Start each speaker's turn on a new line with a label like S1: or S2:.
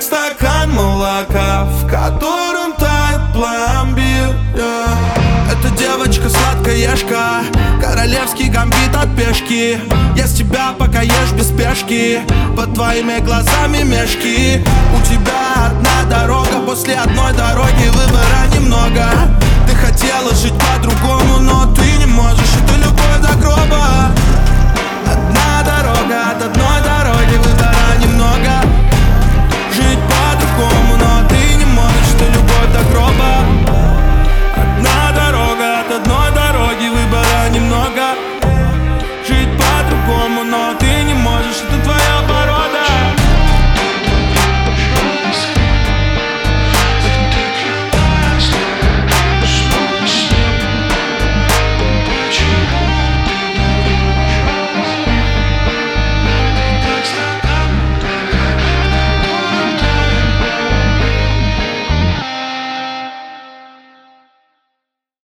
S1: стакан молока, в котором тает пломбир. Эта девочка сладкоежка, королевский гамбит от пешки. Я с тебя пока ешь без спешки, под твоими глазами мешки. У тебя одна дорога, после одной дороги выбора немного. Ты хотела жить по-другому, но ты не можешь, это любовь до гроба. Одна дорога от одной дороги.